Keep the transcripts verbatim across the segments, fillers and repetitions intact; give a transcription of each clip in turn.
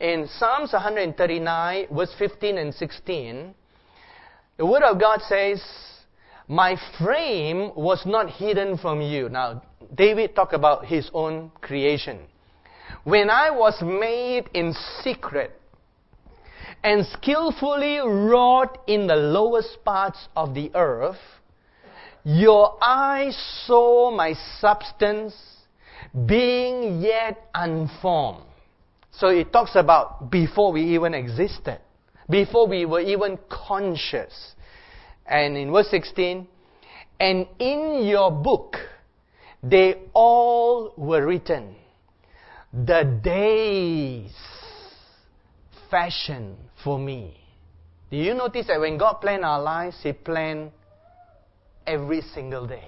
in Psalms one thirty-nine, verse fifteen and sixteen, the Word of God says, my frame was not hidden from you. Now, David talked about his own creation. When I was made in secret and skillfully wrought in the lowest parts of the earth, your eyes saw my substance being yet unformed. So it talks about before we even existed, before we were even conscious. And in verse sixteen, and in your book they all were written, the days fashioned for me. Do you notice that when God planned our lives, He planned every single day?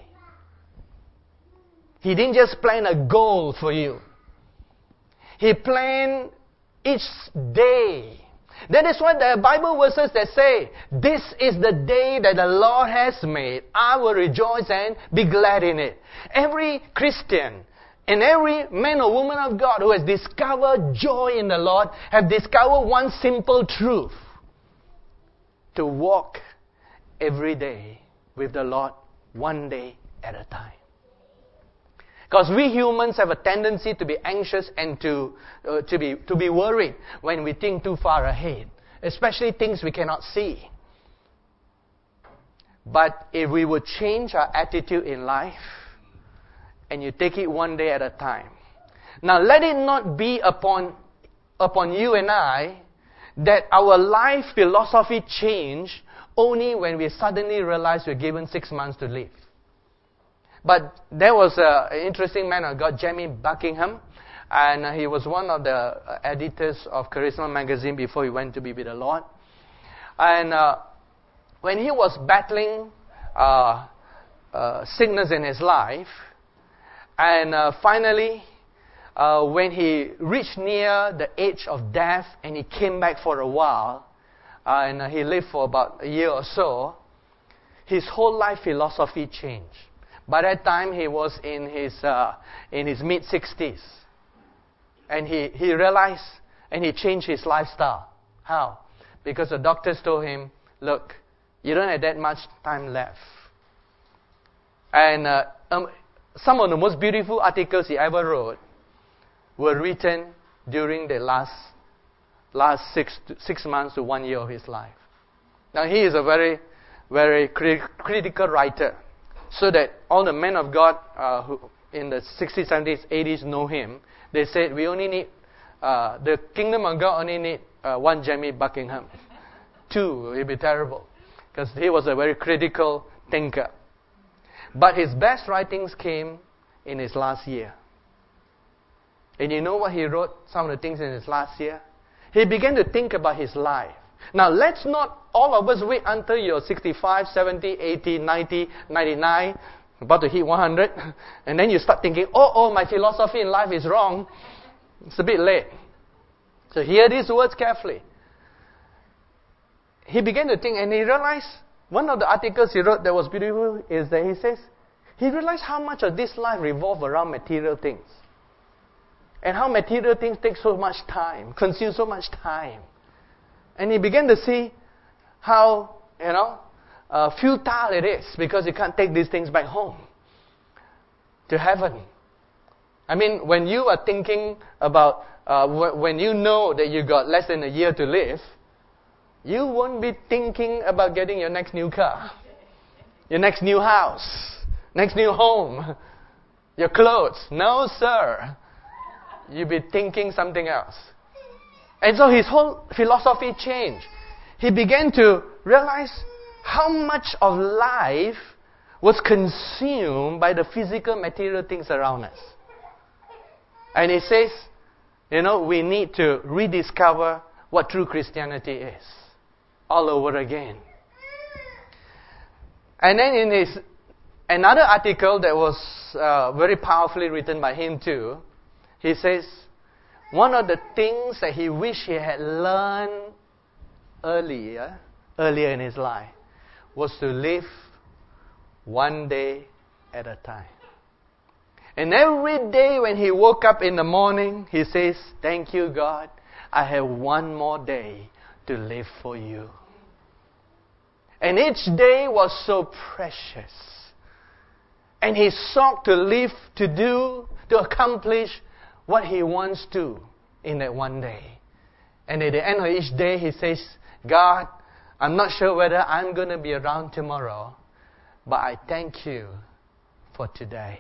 He didn't just plan a goal for you. He planned each day. That is why the Bible verses that say, this is the day that the Lord has made. I will rejoice and be glad in it. Every Christian and every man or woman of God who has discovered joy in the Lord have discovered one simple truth. To walk every day with the Lord one day at a time. Because we humans have a tendency to be anxious and to uh, to be to be worried when we think too far ahead, especially things we cannot see. But if we would change our attitude in life, and you take it one day at a time. Now let it not be upon upon you and I that our life philosophy change only when we suddenly realize we're given six months to live. But there was a, an interesting man of God, Jamie Buckingham, and uh, he was one of the uh, editors of Charisma magazine before he went to be with the Lord. And uh, when he was battling uh, uh, sickness in his life, and uh, finally, uh, when he reached near the edge of death, and he came back for a while, uh, and uh, he lived for about a year or so, his whole life philosophy changed. By that time, he was in his uh, in his mid sixties, and he, he realized and he changed his lifestyle. How? Because the doctors told him, "Look, you don't have that much time left." And uh, um, some of the most beautiful articles he ever wrote were written during the last last six to, six months to one year of his life. Now he is a very very crit- critical writer. So that all the men of God uh, who in the sixties, seventies, eighties know him. They said, we only need, uh, the kingdom of God only need uh, one Jamie Buckingham. Two, it would be terrible. Because he was a very critical thinker. But his best writings came in his last year. And you know what he wrote, some of the things in his last year? He began to think about his life. Now, let's not all of us wait until you're sixty-five, seventy, eighty, ninety, ninety-nine, about to hit one hundred, and then you start thinking, oh, oh, my philosophy in life is wrong. It's a bit late. So hear these words carefully. He began to think, and he realized, one of the articles he wrote that was beautiful is that he says, he realized how much of this life revolves around material things. And how material things take so much time, consume so much time. And he began to see how, you know, uh, futile it is because you can't take these things back home to heaven. I mean, when you are thinking about, uh, w- when you know that you got less than a year to live, you won't be thinking about getting your next new car, your next new house, next new home, your clothes. No, sir. You'll be thinking something else. And so his whole philosophy changed. He began to realize how much of life was consumed by the physical material things around us. And he says, you know, we need to rediscover what true Christianity is all over again. And then in his another article that was uh, very powerfully written by him too, he says, one of the things that he wished he had learned earlier, earlier in his life, was to live one day at a time. And every day when he woke up in the morning, he says, thank you, God. I have one more day to live for you. And each day was so precious. And he sought to live, to do, to accomplish what he wants to in that one day. And at the end of each day, he says, God, I'm not sure whether I'm going to be around tomorrow, but I thank you for today.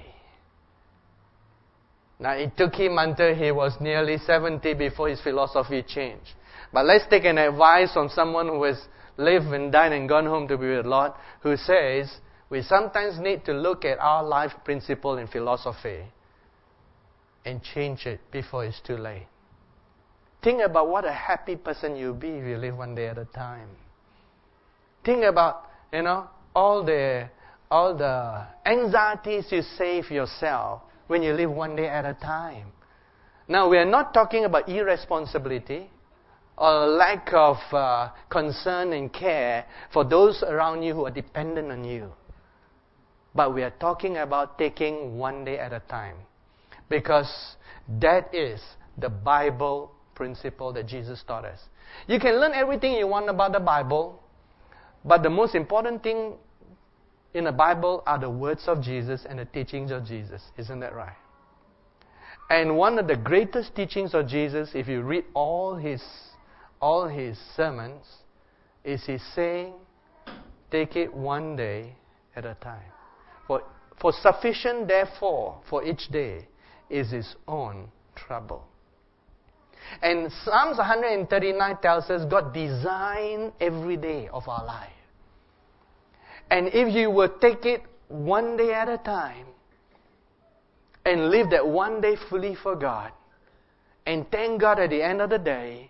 Now, it took him until he was nearly seventy before his philosophy changed. But let's take an advice from someone who has lived and died and gone home to be with the Lord, who says, we sometimes need to look at our life principle and philosophy and change it before it's too late. Think about what a happy person you'll be if you live one day at a time. Think about, you know, all the all the anxieties you save yourself when you live one day at a time. Now, we are not talking about irresponsibility or lack of uh, concern and care for those around you who are dependent on you. But we are talking about taking one day at a time. Because that is the Bible principle that Jesus taught us. You can learn everything you want about the Bible, but the most important thing in the Bible are the words of Jesus and the teachings of Jesus. Isn't that right? And one of the greatest teachings of Jesus, if you read all his all his sermons, is he saying, take it one day at a time. For, for sufficient, therefore, for each day is his own trouble. And Psalms one thirty-nine tells us God designed every day of our life. And if you would take it one day at a time and live that one day fully for God, and thank God at the end of the day,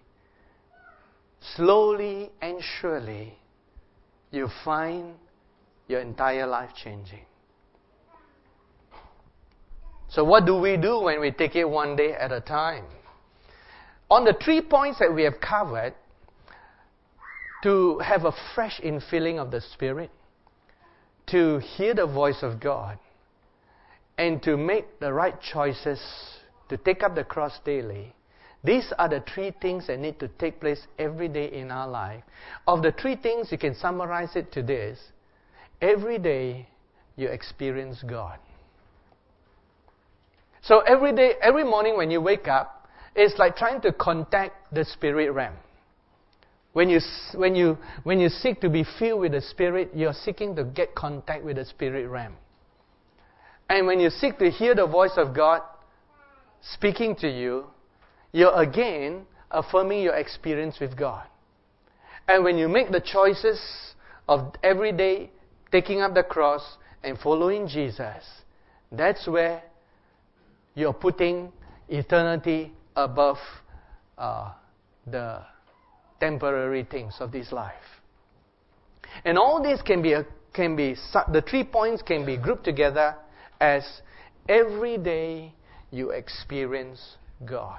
slowly and surely, you find your entire life changing. So what do we do when we take it one day at a time? On the three points that we have covered, to have a fresh infilling of the Spirit, to hear the voice of God, and to make the right choices, to take up the cross daily, these are the three things that need to take place every day in our life. Of the three things, you can summarize it to this. Every day, you experience God. So every day, every morning when you wake up, it's like trying to contact the spirit realm. When you, when you, when you seek to be filled with the Spirit, you're seeking to get contact with the spirit realm. And when you seek to hear the voice of God speaking to you, you're again affirming your experience with God. And when you make the choices of every day taking up the cross and following Jesus, that's where you're putting eternity above uh, the temporary things of this life. And all this can be, a, can be, the three points can be grouped together as every day you experience God.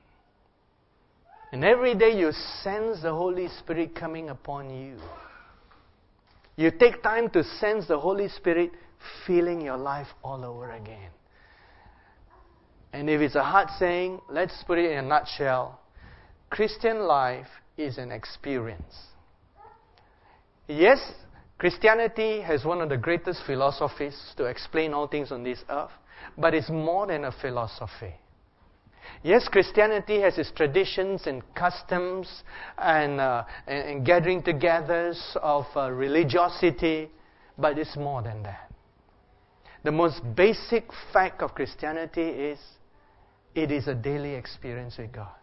And every day you sense the Holy Spirit coming upon you. You take time to sense the Holy Spirit filling your life all over again. And if it's a hard saying, let's put it in a nutshell. Christian life is an experience. Yes, Christianity has one of the greatest philosophies to explain all things on this earth, but it's more than a philosophy. Yes, Christianity has its traditions and customs and, uh, and, and gathering togethers of uh, religiosity, but it's more than that. The most basic fact of Christianity is it is a daily experience with God.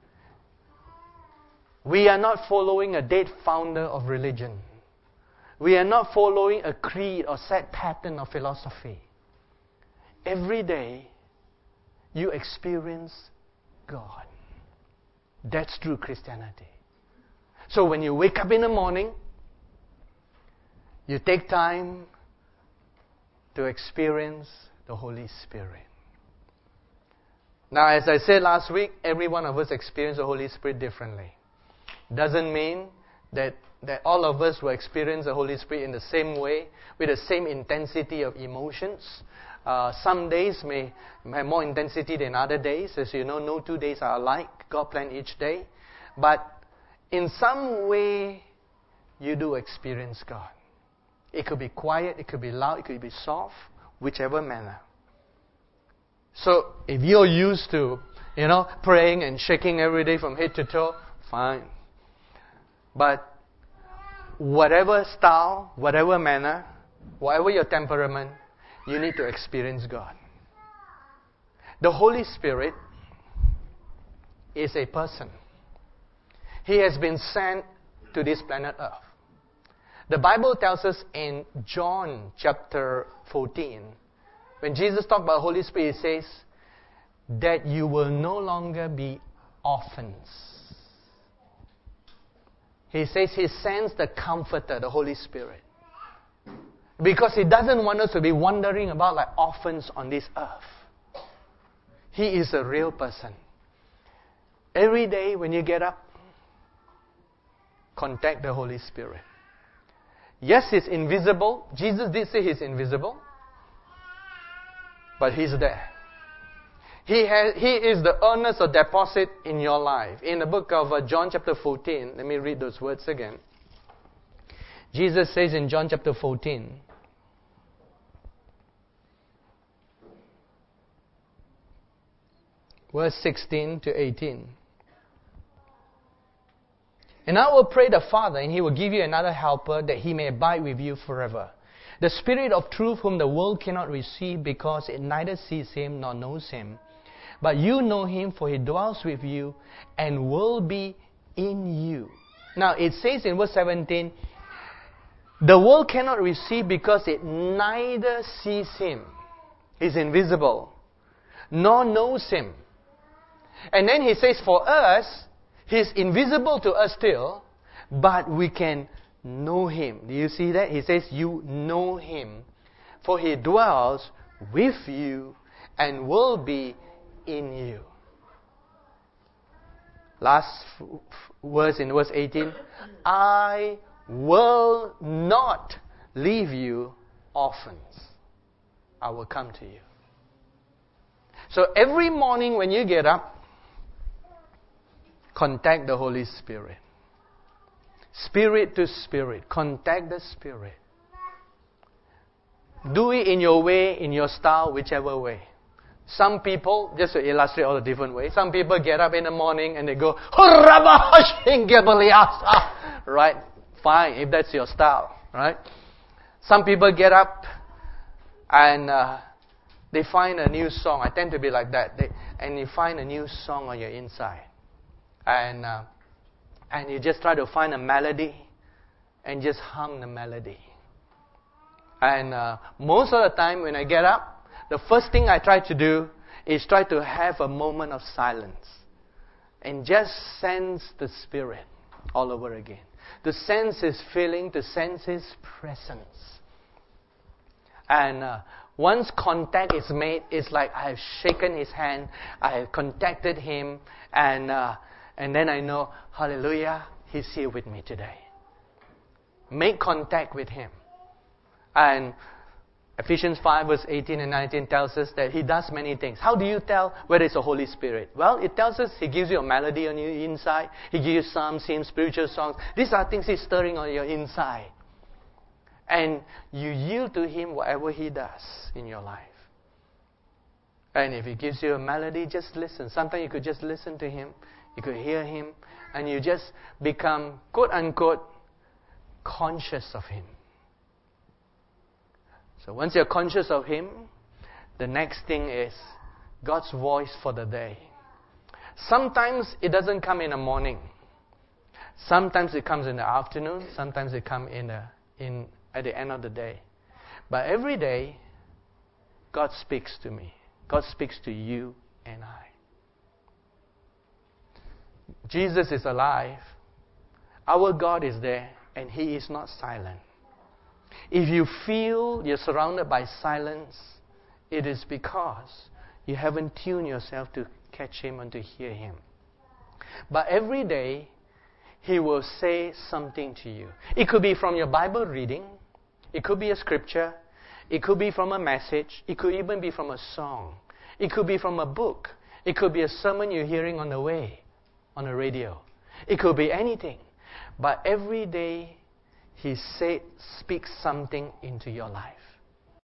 We are not following a dead founder of religion. We are not following a creed or set pattern of philosophy. Every day, you experience God. That's true Christianity. So when you wake up in the morning, you take time to experience the Holy Spirit. Now, as I said last week, every one of us experience the Holy Spirit differently. Doesn't mean that, that all of us will experience the Holy Spirit in the same way, with the same intensity of emotions. Uh, some days may have more intensity than other days. As you know, no two days are alike. God planned each day. But in some way, you do experience God. It could be quiet, it could be loud, it could be soft, whichever manner. So if you're used to, you know, praying and shaking every day from head to toe, fine. But whatever style, whatever manner, whatever your temperament, you need to experience God. The Holy Spirit is a person. He has been sent to this planet Earth. The Bible tells us in John chapter fourteen, when Jesus talked about Holy Spirit, He says that you will no longer be orphans. He says He sends the Comforter, the Holy Spirit. Because He doesn't want us to be wandering about like orphans on this earth. He is a real person. Every day when you get up, contact the Holy Spirit. Yes, He's invisible. Jesus did say He's invisible. But He's there. He has, He is the earnest or deposit in your life. In the book of uh, John chapter fourteen, let me read those words again. Jesus says in John chapter fourteen, verse sixteen to eighteen. And I will pray the Father, and He will give you another helper, that He may abide with you forever. The Spirit of truth, whom the world cannot receive, because it neither sees Him nor knows Him. But you know Him, for He dwells with you and will be in you. Now it says in verse seventeen, the world cannot receive because it neither sees Him. He's invisible. Nor knows Him. And then He says for us, He's invisible to us still, but we can know Him. Do you see that? He says, you know Him, for He dwells with you and will be in you. Last f- f- verse in verse eighteen, I will not leave you orphans. I will come to you. So every morning when you get up, contact the Holy Spirit. Spirit to spirit. Contact the Spirit. Do it in your way, in your style, whichever way. Some people, just to illustrate all the different ways, some people get up in the morning and they go, right? Fine, if that's your style, right? Some people get up and uh, they find a new song. I tend to be like that. They, and you find a new song on your inside. And uh, and you just try to find a melody and just hum the melody. And uh, most of the time when I get up, the first thing I try to do is try to have a moment of silence and just sense the Spirit all over again. To sense His feeling, to sense His presence. And uh, once contact is made, it's like I have shaken His hand, I have contacted Him, and uh, and then I know, hallelujah, He's here with me today. Make contact with Him. And Ephesians five verse eighteen and nineteen tells us that He does many things. How do you tell whether it's the Holy Spirit? Well, it tells us He gives you a melody on your inside. He gives you psalms, hymns, spiritual songs. These are things He's stirring on your inside. And you yield to Him whatever He does in your life. And if He gives you a melody, just listen. Sometimes you could just listen to Him. You could hear Him. And you just become, quote unquote, conscious of Him. So once you're conscious of Him, the next thing is God's voice for the day. Sometimes it doesn't come in the morning. Sometimes it comes in the afternoon. Sometimes it comes in the, in at the end of the day. But every day, God speaks to me. God speaks to you and I. Jesus is alive. Our God is there, and He is not silent. If you feel you're surrounded by silence, it is because you haven't tuned yourself to catch Him and to hear Him. But every day, He will say something to you. It could be from your Bible reading. It could be a scripture. It could be from a message. It could even be from a song. It could be from a book. It could be a sermon you're hearing on the way. on the radio. It could be anything. But every day, He said, speaks something into your life.